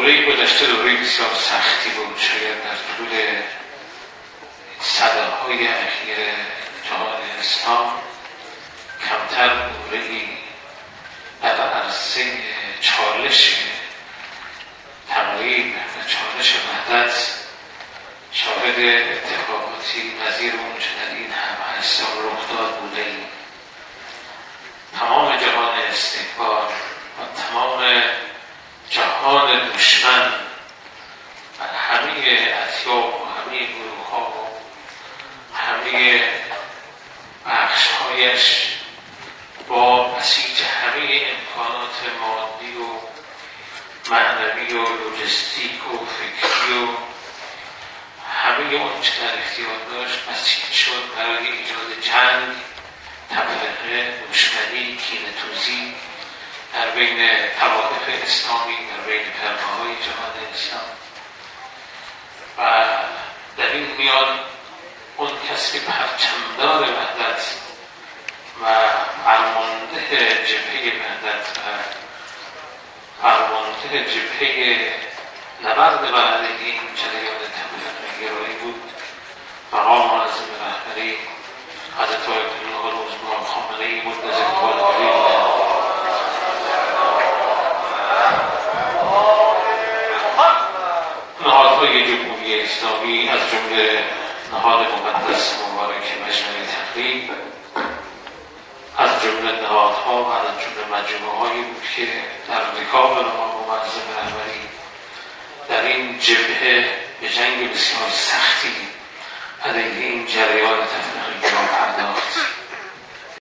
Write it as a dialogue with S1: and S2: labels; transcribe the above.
S1: دوره گذشته دوره بسیار سختی بود. شاید در طول صداهای اخیر جهان اسلام کمتر دوره‌ای در عرصه چالش تمایل و چالش وحدت شاهد اتفاقاتی نظیر اون چه در این 7-8 سال رخ داد بوده ایم. تمام جهان استکبار و تمام جهان دشمن و همه اطیاف و همه گروه‌ها و همه بخش‌هایش با بسیج همه امکانات مادی و معنوی و لوجستیک و فکری و همه اون چه در اختیار داشت بسیج شد برای ایجاد جنگ، تفرقه، دشمنی، کینه‌توزی در بین طوائف اسلامی، در بین فرقه‌های جهان اسلام. و در این میان اون کسی پرچمدار وحدت و فرمانده جبهه وحدت و فرمانده جبهه نبرد بر علیه این جریان تفرقه گرایی بود. مقام معظم رهبری حضرت آیت الله العظمی خامنه‌ای بود نزد بالغی نهادهای جمهوری اسلامی از جمله نهاد مقدس مبارک مجمع تقریب از جمله نهادها و از جمله مجموعه‌هایی بود که در رکاب مقام معظم رهبری در این جبهه به جنگ بسیار سختی علیه این جریان تفرقه گرا پرداخت.